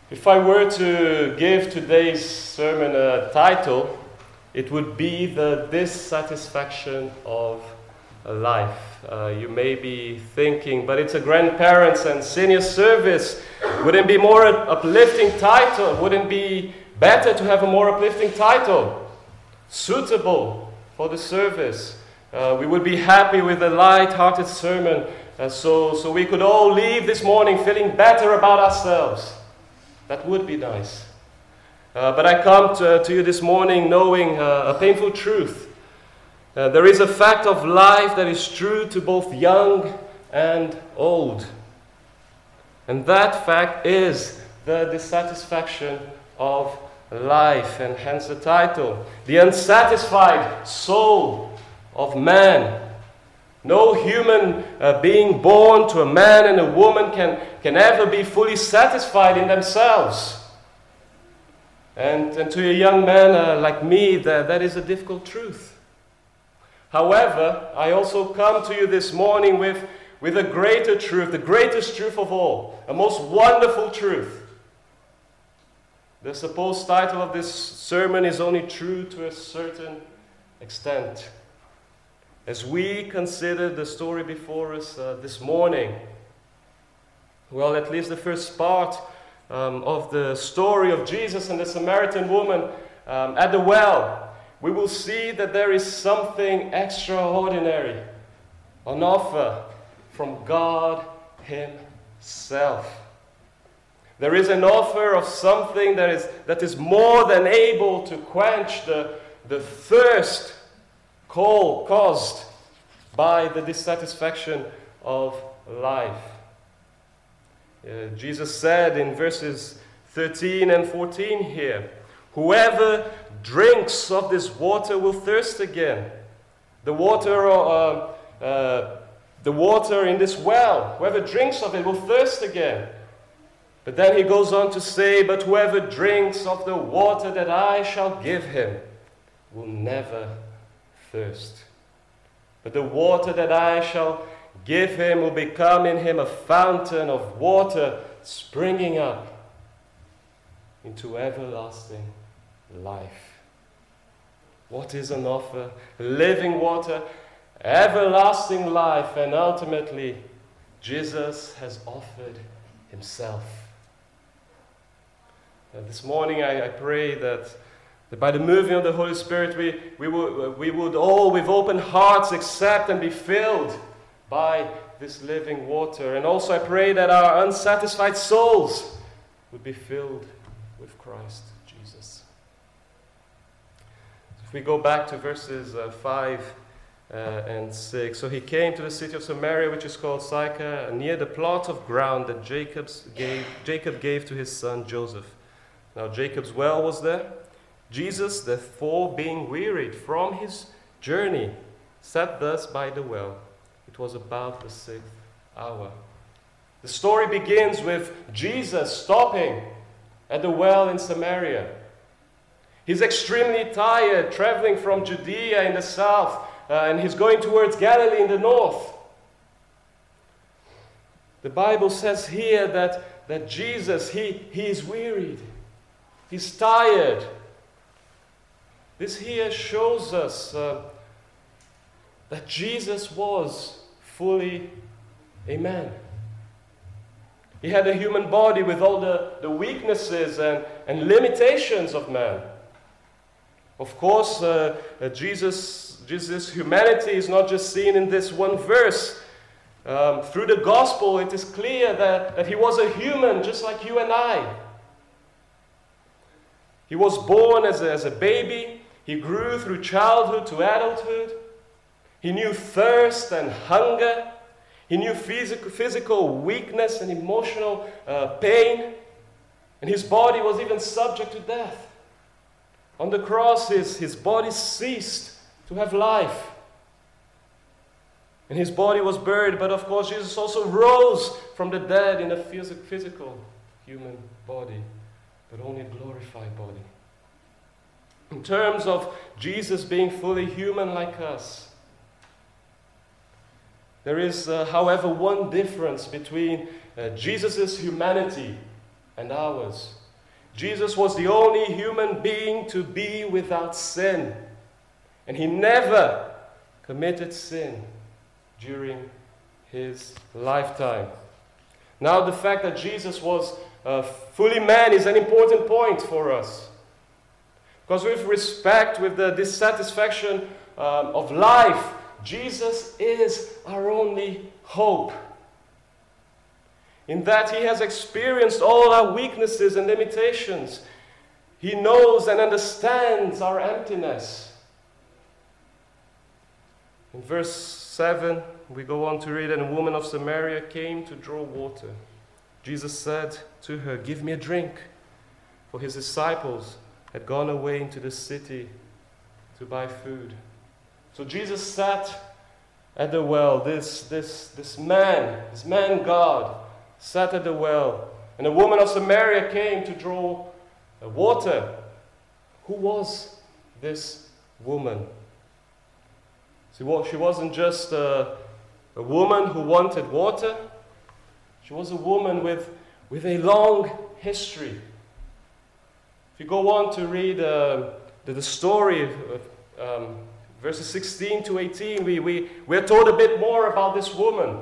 If I were to give today's sermon a title, it would be the dissatisfaction of a life. You may be thinking, but it's a grandparents and senior service. Wouldn't it be more uplifting title? Wouldn't it be better to have a more uplifting title, suitable for the service? We would be happy with a light-hearted sermon, so we could all leave this morning feeling better about ourselves. That would be nice. But I come to you this morning knowing a painful truth. There is a fact of life that is true to both young and old. And that fact is the dissatisfaction of life, and hence the title, The Unsatisfied Soul of Man. No human being born to a man and a woman can ever be fully satisfied in themselves. And to a young man like me, that is a difficult truth. However, I also come to you this morning with a greater truth, the greatest truth of all, a most wonderful truth. The supposed title of this sermon is only true to a certain extent. As we consider the story before us this morning, well, at least the first part of the story of Jesus and the Samaritan woman at the well, we will see that there is something extraordinary on offer from God Himself. There is an offer of something that is more than able to quench the thirst caused by the dissatisfaction of life. Jesus said in verses 13 and 14 here, "Whoever drinks of this water will thirst again. The water in this well, whoever drinks of it will thirst again." But then he goes on to say, "But whoever drinks of the water that I shall give him will never thirst. But the water that I shall give him will become in him a fountain of water springing up into everlasting life." What is an offer? Living water, everlasting life, and ultimately, Jesus has offered Himself. This morning I pray that by the moving of the Holy Spirit, we would all, with open hearts, accept and be filled by this living water. And also I pray that our unsatisfied souls would be filled with Christ Jesus. If we go back to verses 5 and 6. "So he came to the city of Samaria, which is called Sychar, near the plot of ground that Jacob gave to his son Joseph. Now Jacob's well was there. Jesus, therefore, being wearied from his journey, sat thus by the well. It was about the 6th hour." The story begins with Jesus stopping at the well in Samaria. He's extremely tired, traveling from Judea in the south, and he's going towards Galilee in the north. The Bible says here that Jesus, he is wearied. He's tired. This here shows us that Jesus was fully a man. He had a human body with all the weaknesses and limitations of man. Of course, Jesus' humanity is not just seen in this one verse. Through the gospel, it is clear that He was a human just like you and I. He was born as a baby. He grew through childhood to adulthood. He knew thirst and hunger. He knew physical weakness and emotional pain. And his body was even subject to death. On the cross, his body ceased to have life. And his body was buried. But of course, Jesus also rose from the dead in a physical human body, but only a glorified body. In terms of Jesus being fully human like us, there is, however, one difference between Jesus' humanity and ours. Jesus was the only human being to be without sin. And he never committed sin during his lifetime. Now, the fact that Jesus was fully man is an important point for us. Because with respect, with the dissatisfaction of life, Jesus is our only hope. In that he has experienced all our weaknesses and limitations. He knows and understands our emptiness. In verse 7, we go on to read, "And a woman of Samaria came to draw water. Jesus said to her, 'Give me a drink,' for his disciples had gone away into the city to buy food." So Jesus sat at the well. This man God, sat at the well. And a woman of Samaria came to draw water. Who was this woman? See, she wasn't just a woman who wanted water. She was a woman with a long history. If you go on to read the story of verses 16 to 18, we're told a bit more about this woman.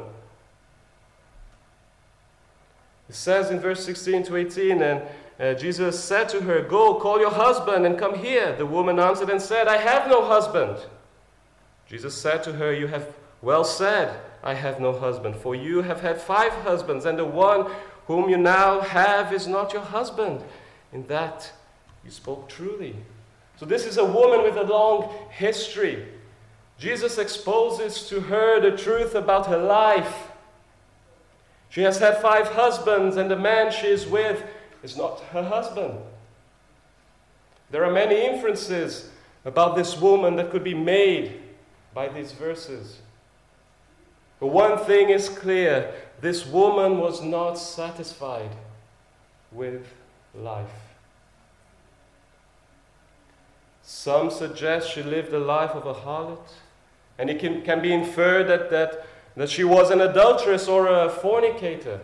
It says in verse 16 to 18, "And Jesus said to her, 'Go, call your husband and come here.' The woman answered and said, 'I have no husband.' Jesus said to her, 'You have well said, I have no husband, for you have had 5 husbands, and the one whom you now have is not your husband. In that you spoke truly.'" So this is a woman with a long history. Jesus exposes to her the truth about her life. She has had 5 husbands, and the man she is with is not her husband. There are many inferences about this woman that could be made by these verses. But one thing is clear: this woman was not satisfied with life. Some suggest she lived the life of a harlot, and it can be inferred that she was an adulteress or a fornicator.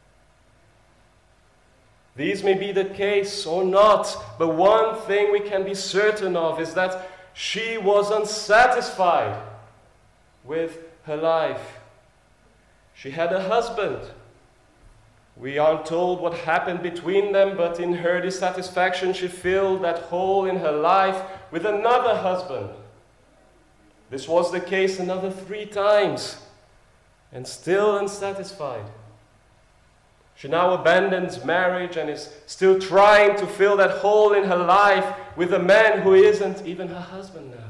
These may be the case or not, but one thing we can be certain of is that she was unsatisfied with her life. She had a husband. We aren't told what happened between them, but in her dissatisfaction, she filled that hole in her life with another husband. This was the case another 3 times, and still unsatisfied. She now abandons marriage and is still trying to fill that hole in her life with a man who isn't even her husband now.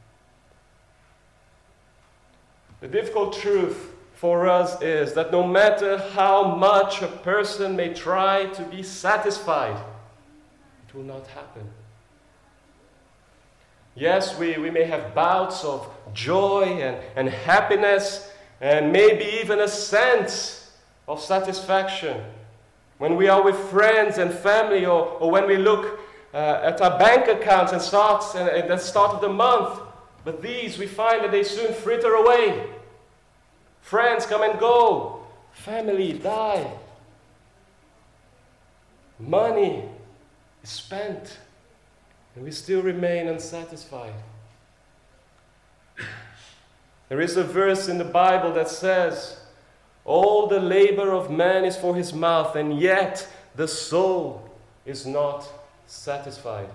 The difficult truth for us is that no matter how much a person may try to be satisfied, it will not happen. Yes, we may have bouts of joy and happiness, and maybe even a sense of satisfaction when we are with friends and family, or when we look at our bank accounts at the start of the month. But these, we find that they soon fritter away. Friends come and go. Family die. Money is spent, and we still remain unsatisfied. There is a verse in the Bible that says, "All the labor of man is for his mouth, and yet the soul is not satisfied."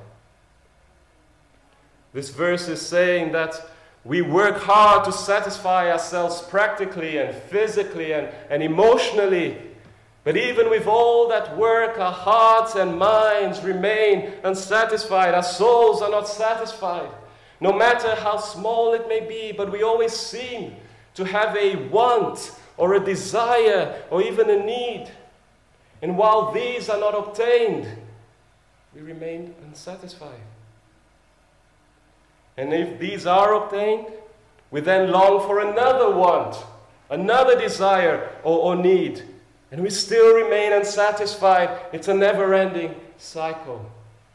This verse is saying that we work hard to satisfy ourselves practically and physically and emotionally. But even with all that work, our hearts and minds remain unsatisfied. Our souls are not satisfied. No matter how small it may be, but we always seem to have a want or a desire or even a need. And while these are not obtained, we remain unsatisfied. And if these are obtained, we then long for another want, another desire or need. And we still remain unsatisfied. It's a never-ending cycle.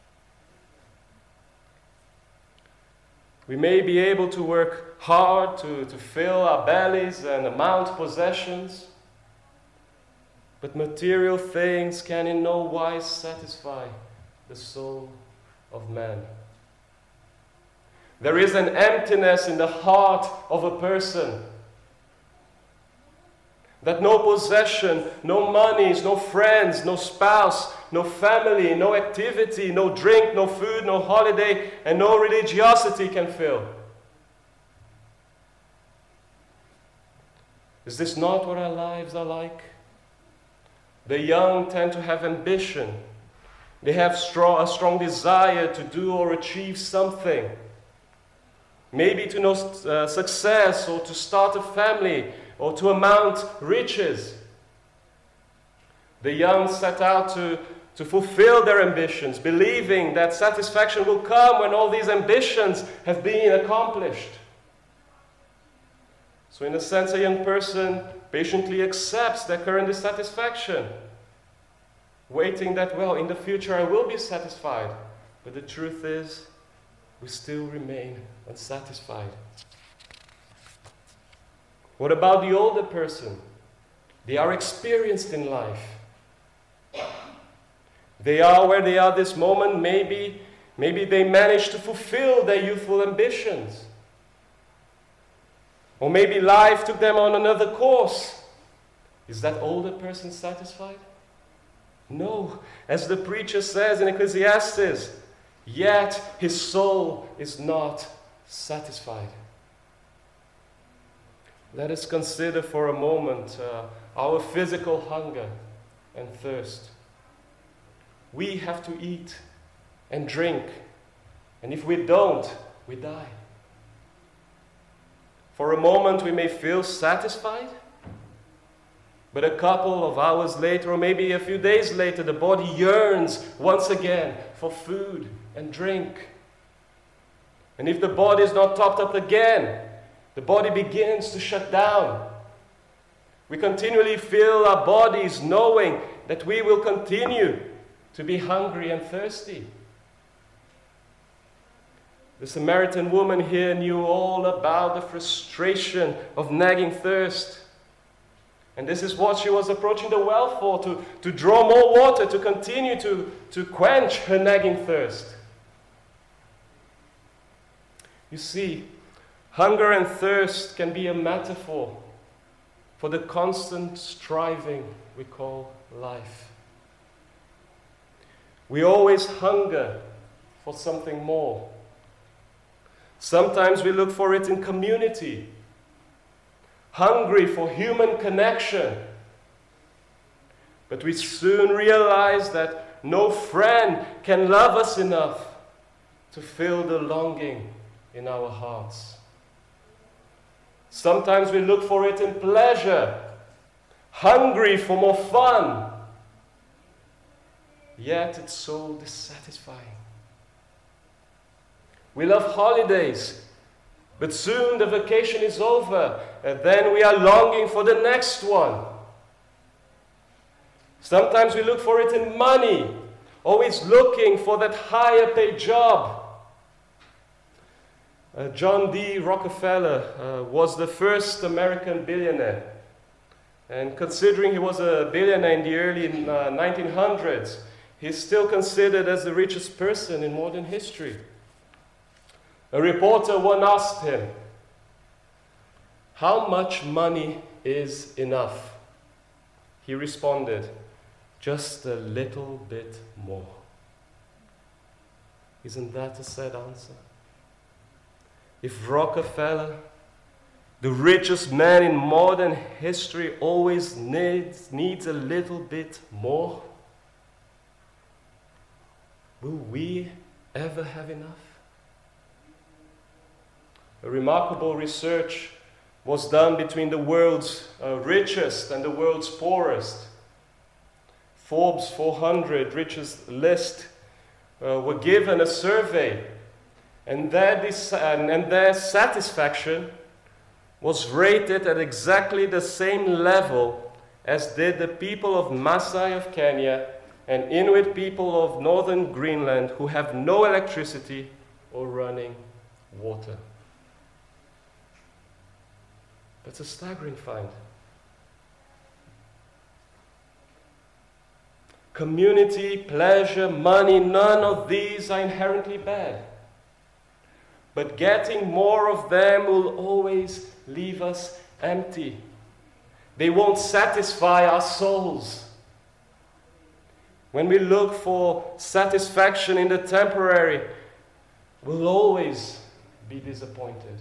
We may be able to work hard to fill our bellies and amount possessions. But material things can in no wise satisfy the soul of man. There is an emptiness in the heart of a person that no possession, no monies, no friends, no spouse, no family, no activity, no drink, no food, no holiday, and no religiosity can fill. Is this not what our lives are like? The young tend to have ambition. They have a strong desire to do or achieve something. Maybe to know success, or to start a family, or to amount riches. The young set out to fulfill their ambitions, believing that satisfaction will come when all these ambitions have been accomplished. So in a sense, a young person patiently accepts their current dissatisfaction, waiting that, well, in the future I will be satisfied. But the truth is, we still remain unsatisfied. What about the older person? They are experienced in life. They are where they are this moment. Maybe they managed to fulfill their youthful ambitions. Or maybe life took them on another course. Is that older person satisfied? No. As the preacher says in Ecclesiastes, yet his soul is not satisfied. Let us consider for a moment our physical hunger and thirst. We have to eat and drink, and if we don't, we die. For a moment we may feel satisfied, but a couple of hours later, or maybe a few days later, the body yearns once again for food and drink. And if the body is not topped up again, the body begins to shut down. We continually fill our bodies knowing that we will continue to be hungry and thirsty. The Samaritan woman here knew all about the frustration of nagging thirst. And this is what she was approaching the well for, to draw more water, to continue to quench her nagging thirst. You see, hunger and thirst can be a metaphor for the constant striving we call life. We always hunger for something more. Sometimes we look for it in community, hungry for human connection. But we soon realize that no friend can love us enough to fill the longing in our hearts. Sometimes we look for it in pleasure, hungry for more fun. Yet it's so dissatisfying. We love holidays, but soon the vacation is over, and then we are longing for the next one. Sometimes we look for it in money, always looking for that higher paid job. John D. Rockefeller was the first American billionaire. And considering he was a billionaire in the early 1900s, he's still considered as the richest person in modern history. A reporter once asked him, "How much money is enough?" He responded, "Just a little bit more." Isn't that a sad answer? If Rockefeller, the richest man in modern history, always needs a little bit more, will we ever have enough? A remarkable research was done between the world's richest and the world's poorest. Forbes 400 richest list were given a survey, and their satisfaction was rated at exactly the same level as did the people of Maasai of Kenya and Inuit people of northern Greenland, who have no electricity or running water. That's a staggering find. community, pleasure, money, none of these are inherently bad. But getting more of them will always leave us empty. They won't satisfy our souls. When we look for satisfaction in the temporary, we'll always be disappointed.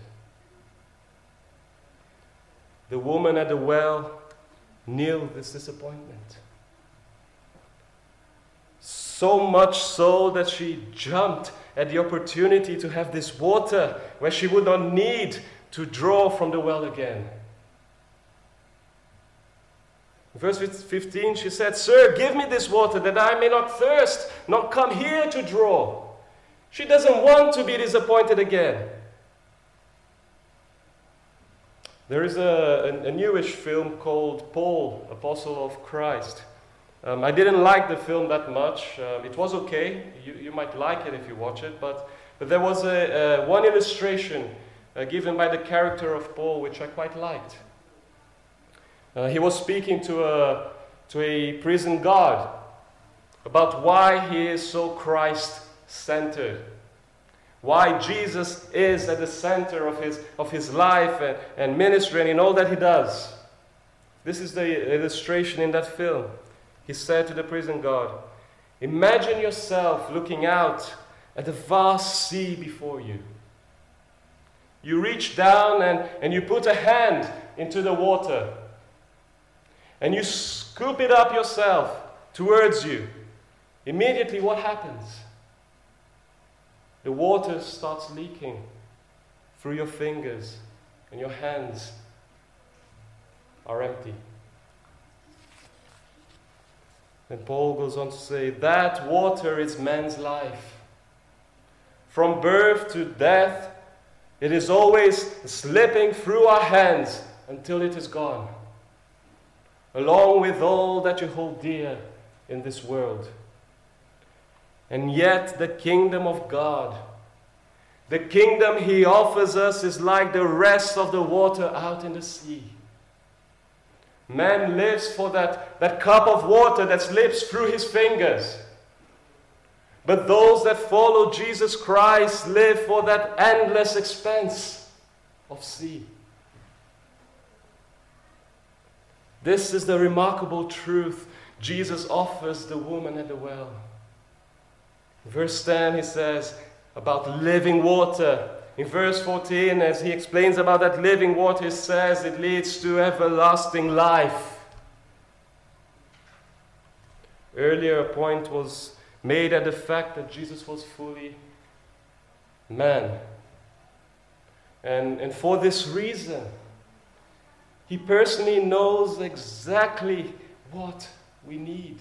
The woman at the well knew this disappointment. So much so that she jumped at the opportunity to have this water where she would not need to draw from the well again. In verse 15, she said, "Sir, give me this water that I may not thirst, nor come here to draw." She doesn't want to be disappointed again. There is a newish film called Paul, Apostle of Christ. I didn't like the film that much. It was okay. You might like it if you watch it. But there was one illustration given by the character of Paul, which I quite liked. He was speaking to a prison guard about why he is so Christ-centered. Why Jesus is at the center of his life and ministry and in all that he does. This is the illustration in that film. He said to the prison guard, "Imagine yourself looking out at the vast sea before you. You reach down and you put a hand into the water. And you scoop it up yourself towards you. Immediately what happens? The water starts leaking through your fingers and your hands are empty." And Paul goes on to say, that water is man's life. From birth to death, it is always slipping through our hands until it is gone, along with all that you hold dear in this world. And yet the kingdom of God, the kingdom He offers us, is like the rest of the water out in the sea. Man lives for that cup of water that slips through his fingers. But those that follow Jesus Christ live for that endless expanse of sea. This is the remarkable truth Jesus offers the woman at the well. In verse 10 he says about living water. In verse 14, as he explains about that living water, he says it leads to everlasting life. Earlier, a point was made at the fact that Jesus was fully man. And for this reason, He personally knows exactly what we need.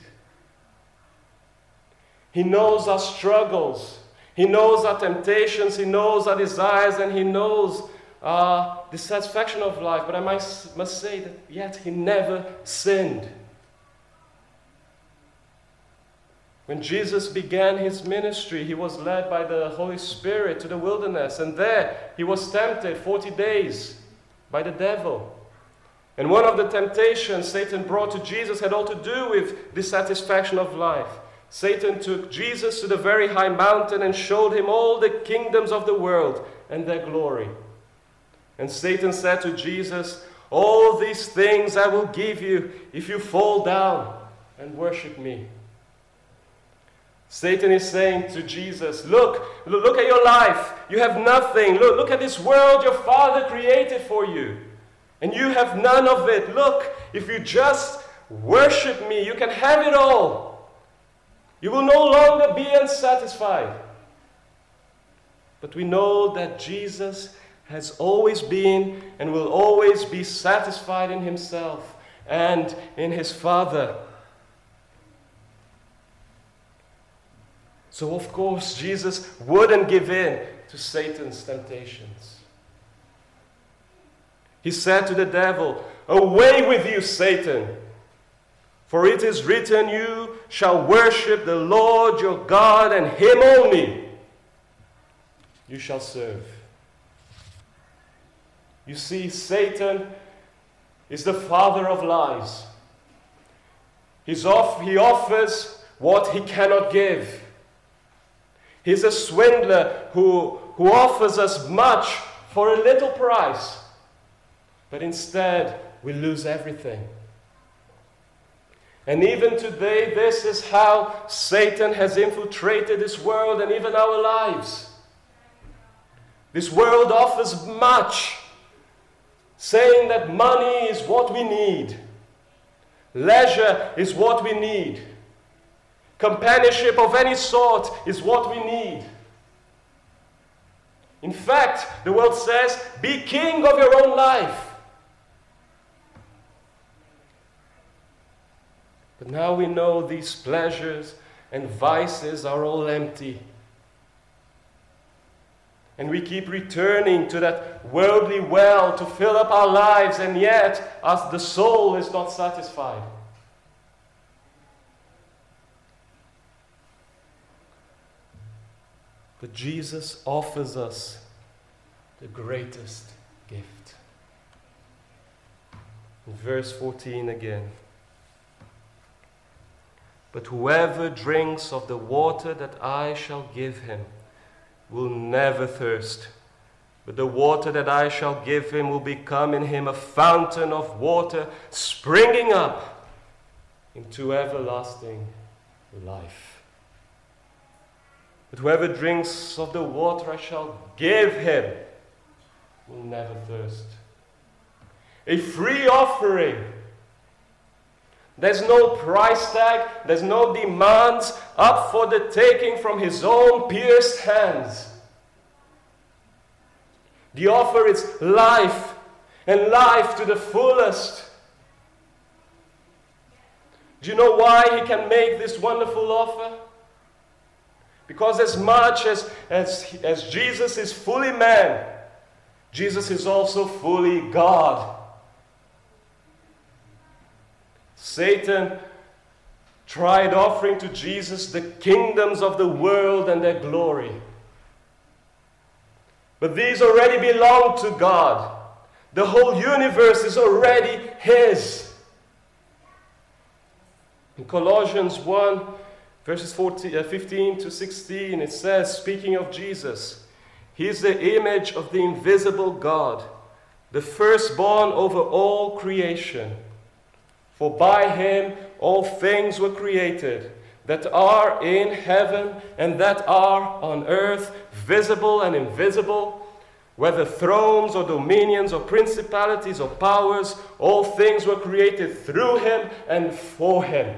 He knows our struggles. He knows our temptations, He knows our desires, and He knows our dissatisfaction of life. But I must say that yet He never sinned. When Jesus began His ministry, He was led by the Holy Spirit to the wilderness, and there He was tempted 40 days by the devil. And one of the temptations Satan brought to Jesus had all to do with dissatisfaction of life. Satan took Jesus to the very high mountain and showed Him all the kingdoms of the world and their glory. And Satan said to Jesus, "All these things I will give you if you fall down and worship me." Satan is saying to Jesus, look at your life. You have nothing. Look at this world your Father created for you. And you have none of it. Look, if you just worship me, you can have it all. You will no longer be unsatisfied. But we know that Jesus has always been and will always be satisfied in Himself and in His Father. So of course Jesus wouldn't give in to Satan's temptations. He said to the devil, "Away with you, Satan! For it is written, you shall worship the Lord your God, and Him only you shall serve." You see, Satan is the father of lies. He offers what he cannot give. He's a swindler who offers us much for a little price, but instead we lose everything. And even today, this is how Satan has infiltrated this world and even our lives. This world offers much, saying that money is what we need, leisure is what we need, companionship of any sort is what we need. In fact, the world says, be king of your own life. But now we know these pleasures and vices are all empty. And we keep returning to that worldly well to fill up our lives, and yet as the soul is not satisfied. But Jesus offers us the greatest gift. In verse 14 again. But whoever drinks of the water that I shall give him will never thirst. But the water that I shall give him will become in him a fountain of water springing up into everlasting life. But whoever drinks of the water I shall give him will never thirst. A free offering. There's no price tag, there's no demands up for the taking from his own pierced hands. The offer is life, and life to the fullest. Do you know why he can make this wonderful offer? Because as much as Jesus is fully man, Jesus is also fully God. Satan tried offering to Jesus the kingdoms of the world and their glory. But these already belong to God. The whole universe is already His. In Colossians 1, verses 15 to 16, it says, speaking of Jesus, He is the image of the invisible God, the firstborn over all creation. For by him all things were created, that are in heaven and that are on earth, visible and invisible, whether thrones or dominions or principalities or powers, all things were created through him and for him.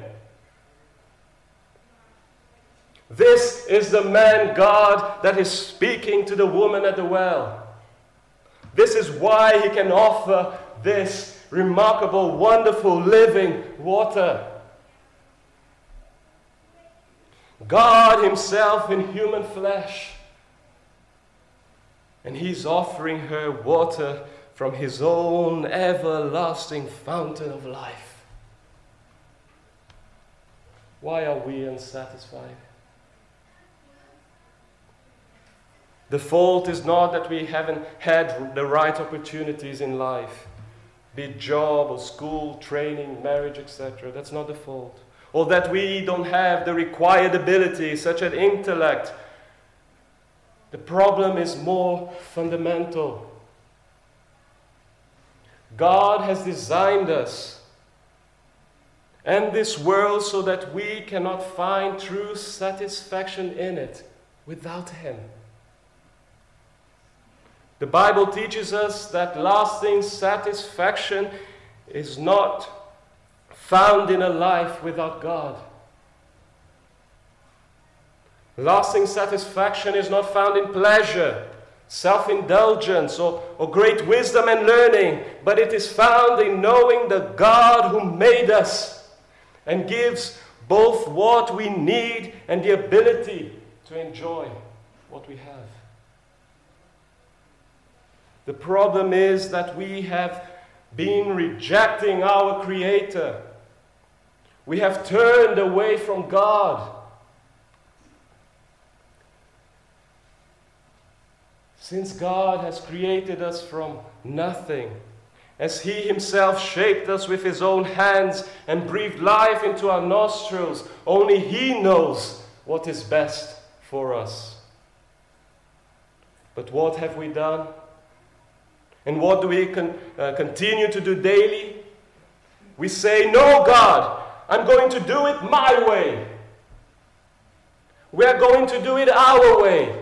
This is the man God that is speaking to the woman at the well. This is why he can offer this remarkable, wonderful, living water. God himself in human flesh. And he's offering her water from his own everlasting fountain of life. Why are we unsatisfied? The fault is not that we haven't had the right opportunities in life. Be it job or school, training, marriage, etc. That's not the fault. Or that we don't have the required abilities, such as intellect. The problem is more fundamental. God has designed us and this world so that we cannot find true satisfaction in it without Him. The Bible teaches us that lasting satisfaction is not found in a life without God. Lasting satisfaction is not found in pleasure, self-indulgence, or great wisdom and learning, but it is found in knowing the God who made us and gives both what we need and the ability to enjoy what we have. The problem is that we have been rejecting our Creator. We have turned away from God. Since God has created us from nothing as He Himself shaped us with His own hands and breathed life into our nostrils. Only He knows what is best for us. But what have we done? And what do we continue to do daily? We say, "No, God, I'm going to do it my way. We are going to do it our way."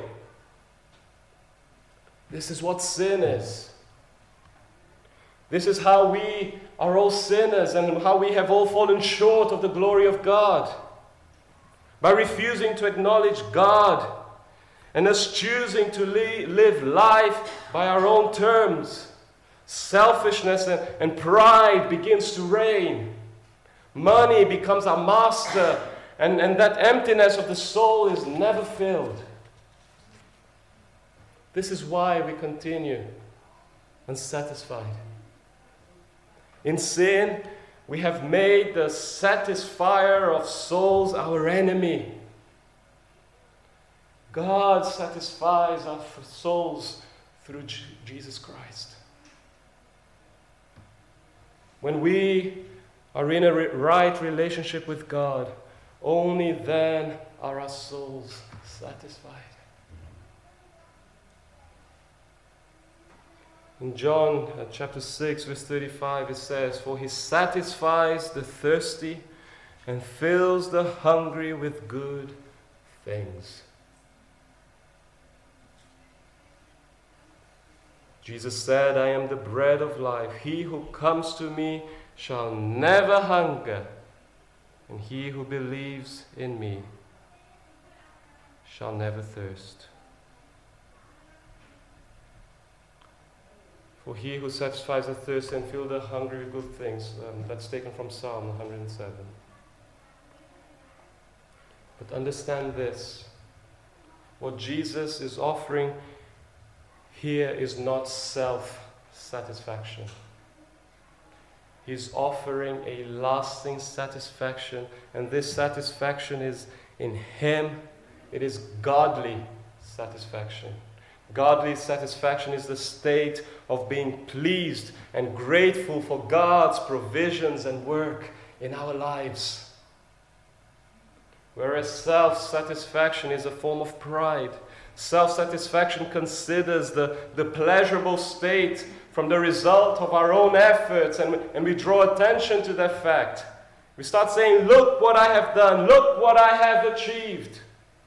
This is what sin is. This is how we are all sinners and how we have all fallen short of the glory of God. By refusing to acknowledge God and us choosing to live life by our own terms, selfishness and pride begins to reign. Money becomes our master, and that emptiness of the soul is never filled. This is why we continue unsatisfied. In sin, we have made the satisfier of souls our enemy. God satisfies our souls through Jesus Christ. When we are in a right relationship with God, only then are our souls satisfied. In John chapter 6, verse 35, it says, "For He satisfies the thirsty and fills the hungry with good things." Jesus said, "I am the bread of life. He who comes to me shall never hunger, and he who believes in me shall never thirst." For He who satisfies the thirst and fills the hungry with good things. That's taken from Psalm 107. But understand this. What Jesus is offering here is not self-satisfaction. He's offering a lasting satisfaction, and this satisfaction is in Him. It is godly satisfaction. Godly satisfaction is the state of being pleased and grateful for God's provisions and work in our lives. Whereas self-satisfaction is a form of pride. Self-satisfaction considers the pleasurable state from the result of our own efforts, and we draw attention to that fact. We start saying, "Look what I have done, look what I have achieved."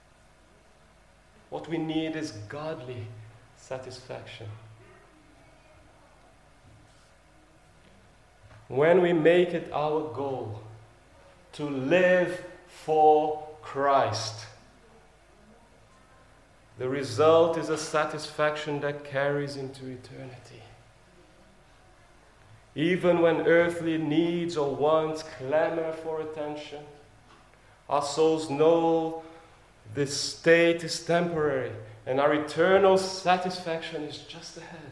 What we need is godly satisfaction. When we make it our goal to live for Christ, the result is a satisfaction that carries into eternity. Even when earthly needs or wants clamor for attention, our souls know this state is temporary, and our eternal satisfaction is just ahead.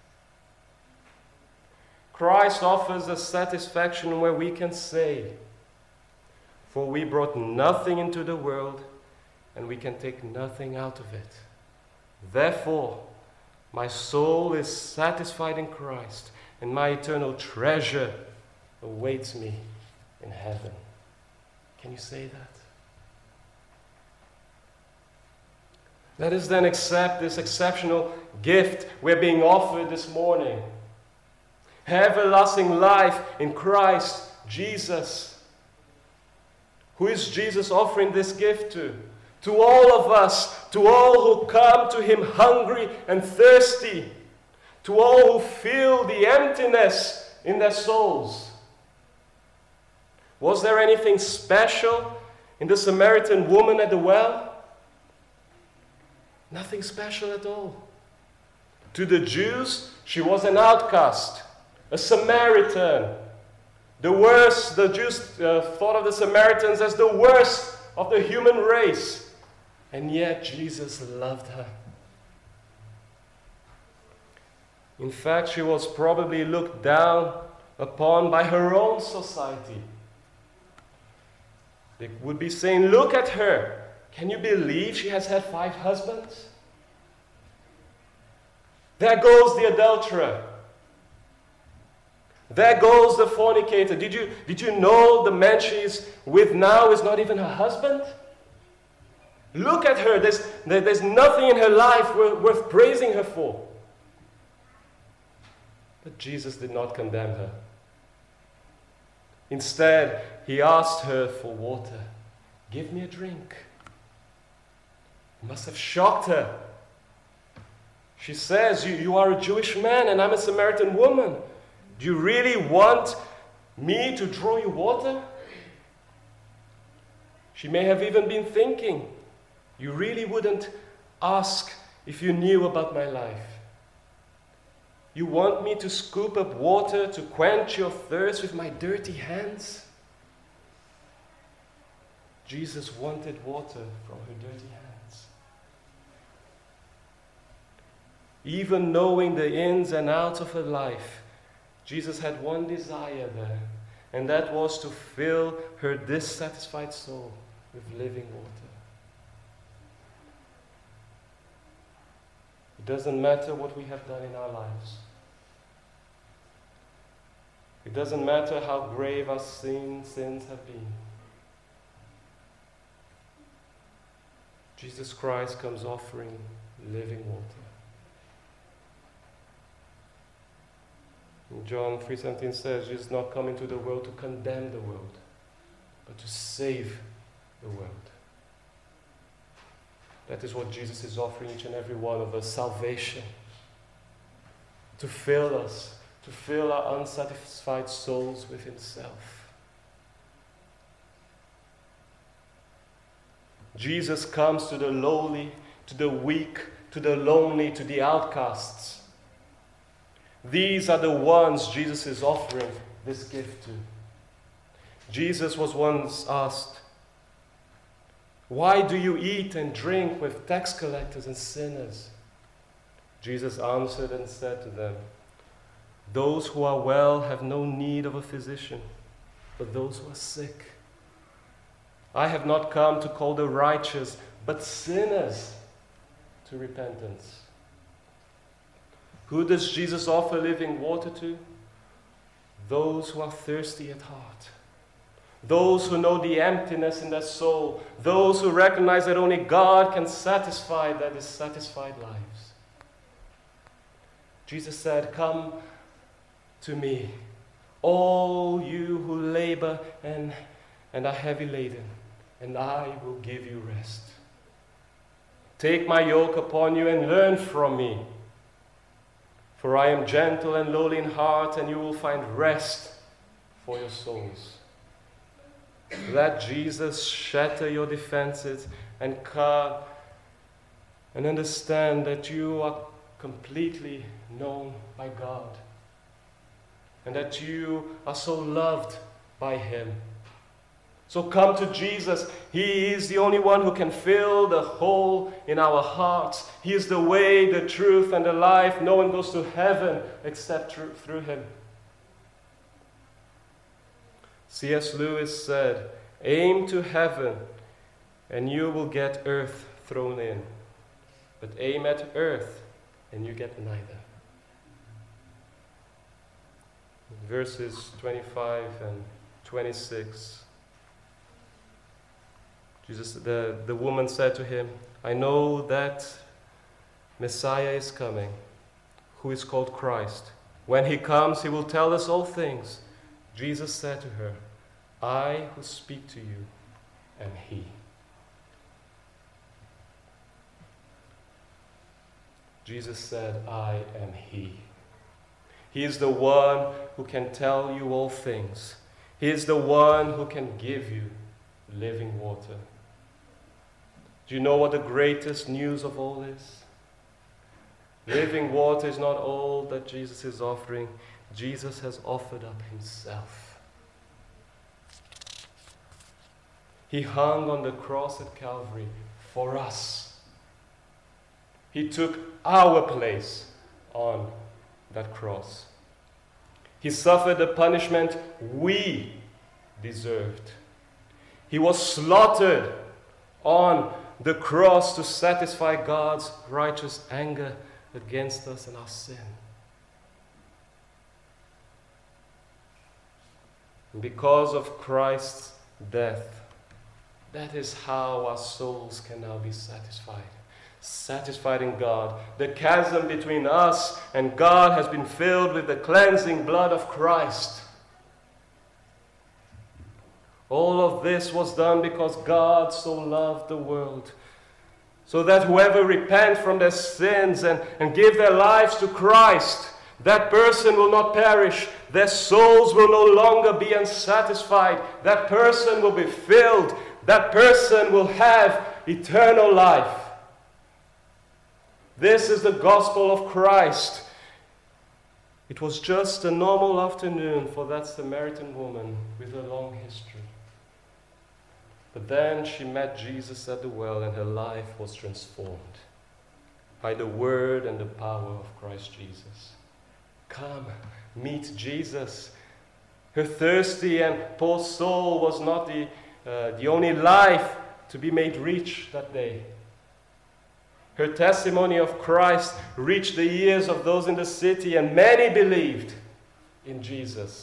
Christ offers a satisfaction where we can say, "For we brought nothing into the world, and we can take nothing out of it. Therefore, my soul is satisfied in Christ, and my eternal treasure awaits me in heaven." Can you say that? Let us then accept this exceptional gift we're being offered this morning. Everlasting life in Christ Jesus. Who is Jesus offering this gift to? To all of us, to all who come to Him hungry and thirsty, to all who feel the emptiness in their souls. Was there anything special in the Samaritan woman at the well? Nothing special at all. To the Jews, she was an outcast, a Samaritan. The worst, the Jews thought of the Samaritans as the worst of the human race. And yet Jesus loved her. In fact, she was probably looked down upon by her own society. They would be saying, "Look at her. Can you believe she has had 5 husbands? There goes the adulterer. There goes the fornicator. Did you know the man she's with now is not even her husband? Look at her. There's nothing in her life worth praising her for. But Jesus did not condemn her. Instead, he asked her for water. Give me a drink. It must have shocked her. She says, you are a Jewish man and I'm a Samaritan woman. Do you really want me to draw you water? She may have even been thinking, you really wouldn't ask if you knew about my life. You want me to scoop up water to quench your thirst with my dirty hands? Jesus wanted water from her dirty hands. Even knowing the ins and outs of her life, Jesus had one desire there, and that was to fill her dissatisfied soul with living water. It doesn't matter what we have done in our lives. It doesn't matter how grave our sins have been. Jesus Christ comes offering living water. And John 3:17 says, Jesus is not come into the world to condemn the world, but to save the world. That is what Jesus is offering each and every one of us, salvation. To fill us, to fill our unsatisfied souls with himself. Jesus comes to the lowly, to the weak, to the lonely, to the outcasts. These are the ones Jesus is offering this gift to. Jesus was once asked, why do you eat and drink with tax collectors and sinners? Jesus answered and said to them, those who are well have no need of a physician, but those who are sick. I have not come to call the righteous, but sinners to repentance. Who does Jesus offer living water to? Those who are thirsty at heart. Those who know the emptiness in their soul. Those who recognize that only God can satisfy their dissatisfied lives. Jesus said, come to me, all you who labor and are heavy laden, and I will give you rest. Take my yoke upon you and learn from me. For I am gentle and lowly in heart, and you will find rest for your souls. Let Jesus shatter your defenses and come and understand that you are completely known by God and that you are so loved by him. So come to Jesus. He is the only one who can fill the hole in our hearts. He is the way, the truth, and the life. No one goes to heaven except through him. C.S. Lewis said, aim to heaven and you will get earth thrown in. But aim at earth and you get neither. Verses 25 and 26. The woman said to him, I know that Messiah is coming, who is called Christ. When he comes, he will tell us all things. Jesus said to her, I who speak to you am he. Jesus said, I am he. He is the one who can tell you all things. He is the one who can give you living water. Do you know what the greatest news of all is? Living water is not all that Jesus is offering. Jesus has offered up himself. He hung on the cross at Calvary for us. He took our place on that cross. He suffered the punishment we deserved. He was slaughtered on the cross to satisfy God's righteous anger against us and our sin. And because of Christ's death, that is how our souls can now be satisfied. Satisfied in God. The chasm between us and God has been filled with the cleansing blood of Christ. All of this was done because God so loved the world, so that whoever repent from their sins and give their lives to Christ, that person will not perish. Their souls will no longer be unsatisfied. That person will be filled. That person will have eternal life. This is the gospel of Christ. It was just a normal afternoon for that Samaritan woman with a long history. But then she met Jesus at the well, and her life was transformed by the word and the power of Christ Jesus. Come, meet Jesus. Her thirsty and poor soul was not the only life to be made rich that day. Her testimony of Christ reached the ears of those in the city, and many believed in Jesus.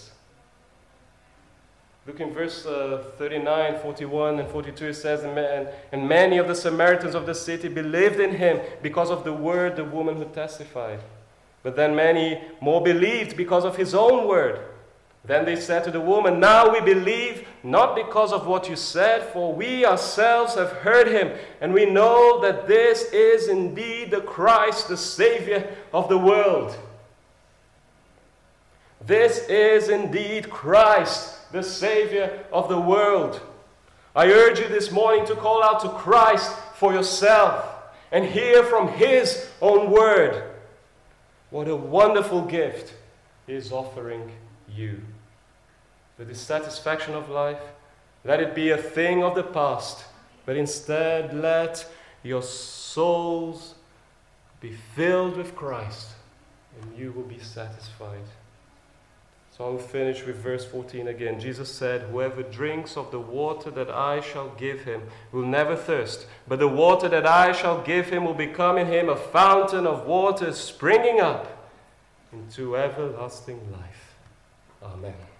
Look in verse 39, 41, and 42. It says, and many of the Samaritans of the city believed in him because of the word the woman who testified. But then many more believed because of his own word. Then they said to the woman, now we believe not because of what you said, for we ourselves have heard him, and we know that this is indeed the Christ, the Savior of the world. This is indeed Christ, the Savior of the world. I urge you this morning to call out to Christ for yourself and hear from his own word. What a wonderful gift he is offering you. The dissatisfaction of life, let it be a thing of the past, but instead let your souls be filled with Christ, and you will be satisfied. So I'll finish with verse 14 again. Jesus said, whoever drinks of the water that I shall give him will never thirst, but the water that I shall give him will become in him a fountain of water springing up into everlasting life. Amen.